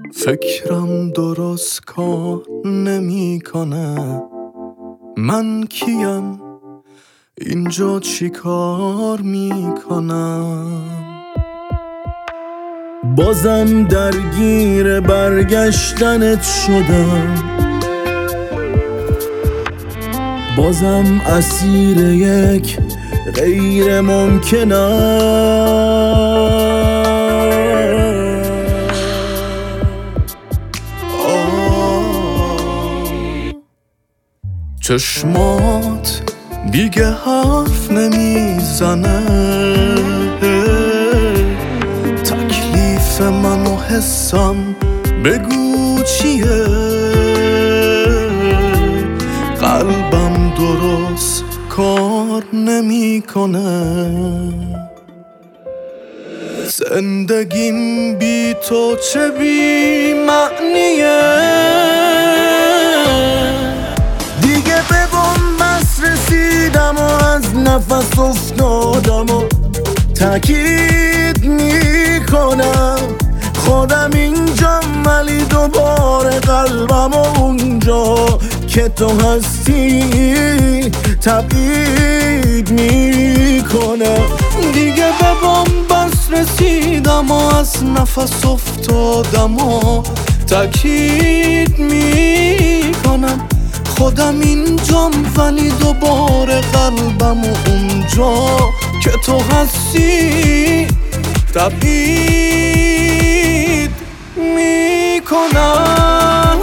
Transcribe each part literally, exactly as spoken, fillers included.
فکرم درست کار نمی کنه. من کیم؟ اینجا چی کار می کنم؟ بازم درگیر برگشتنت شدم، بازم اسیر یک غیر ممکنم. چشمات دیگه حرف نمیزنه، تکلیف من و حسم بگو چیه؟ قلبم درست کار نمیکنه. زندگیم بی تو چه بی معنیه؟ رسیدم و از نفس افتادم و تأکید میکنم خودم اینجا، ولی دوباره قلبم و اونجا که تو هستی تبعید میکنم. دیگه به بنبست رسیدم و از نفس افتادم و تأکید میکنم خودم اینجام، ولی دوباره قلبم و اونجا که تو هستی تبعید میکنم.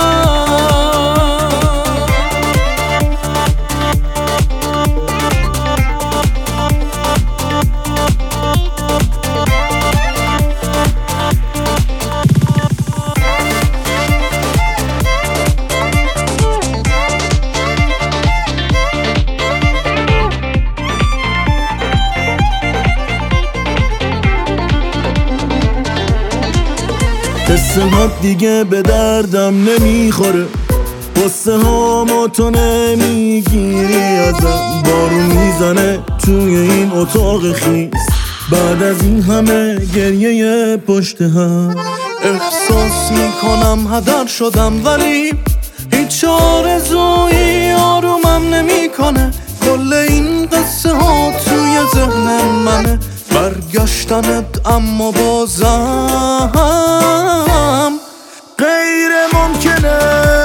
قصه ها دیگه به دردم نمیخوره، قصه ها ما تو نمیگیری ازم. بارون میزنه توی این اتاق خیس، بعد از این همه گریه پشت هم. احساس میکنم هدر شدم، ولی هیچ آرزویی آرومم نمیکنه. کل این قصه ها توی ذهن منه، برگشتنت اما بازم غیر ممکنه.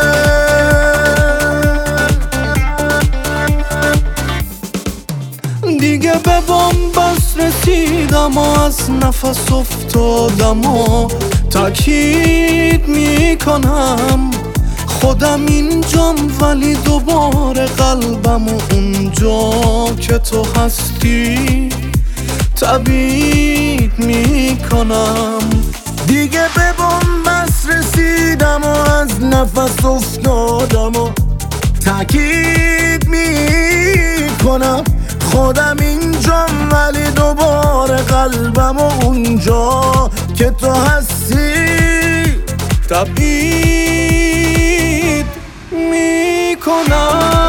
دیگه به بنبست رسیدم و از نفس افتادم و تأکید میکنم خودم اینجام، ولی دوباره قلبم و اونجا که تو هستی تبعید میکنم. دیگه به بنبست رسیدم و از نفس افتادم و تأکید میکنم خودم اینجام، ولی دوباره قلبم و اونجا که تو هستی تبعید میکنم.